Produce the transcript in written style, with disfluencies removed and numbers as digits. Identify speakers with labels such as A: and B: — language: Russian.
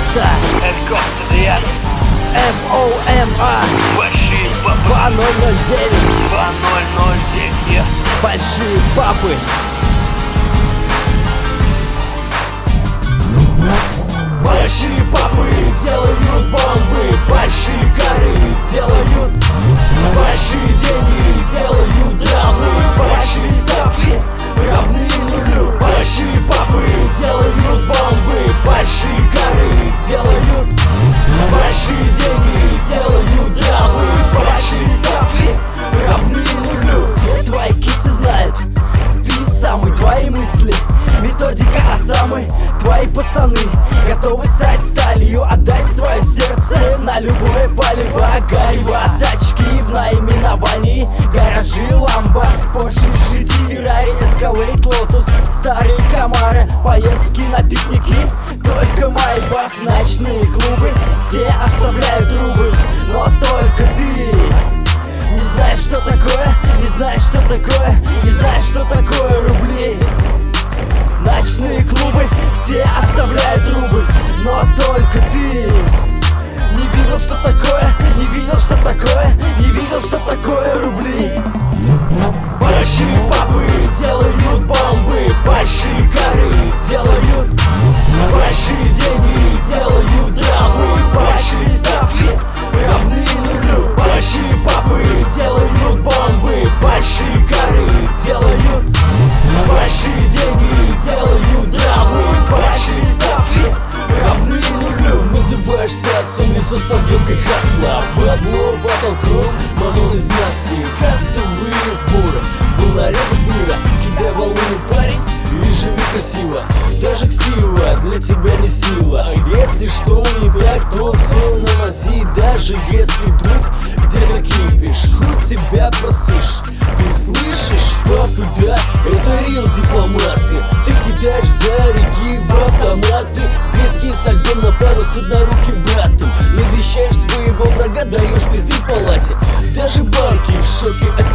A: 300
B: Helikopter
A: FOMA
B: Большие папы
A: 2009
B: 2009.
A: Большие папы.
C: Большие папы делают бомбы, большие горы делают, большие деньги делают драмы, большие ставки равны нулю. Большие папы делают бомбы, большие горы делают, большие деньги делают драмы, большие ставки равны нулю.
A: Все твои кисы знают, ты самый, твои мысли методика Осамы. Твои пацаны готовы стать сталью, отдать свое сердце на любое палево. Горево, тачки в наименовании, гаражи, ламбо, Порше, Жити, Феррари, Эскалейд, Лотус, старые Камары, поездки на пикники, только Майбах. Ночные клубы, все оставляют рубль, но только ты не знаешь, что такое, не знаешь, что такое, не знаешь, что такое рубли. Ночные клубы, все оставляют рубль, но только ты не видел, что такое, не видел, что такое, не видел, что такое рубли.
C: Большие папы делают бомбы, большие горы делают, большие деньги делают драмы, большие ставки равны нулю. Большие папы делают бомбы, большие горы делают, большие деньги делают драмы, большие ставки равны нулю. Называешься отцом, лицо с подъемкой хасла, бабло, потолку, мамон из массы, кассовые сборы, волнорезов мира. Кидай волну, парень, и живи красиво. Даже ксива для тебя не сила. Если что не так, то все на мази. Даже если вдруг где-то кипишь, хоть тебя просышь. Ты слышишь, папы, да, это рил дипломаты. Ты кидаешь заряги в автоматы, виски со льдом на пару с одноруким братом. Навещаешь своего врага, даешь пизды в палате. Даже банки в шоке от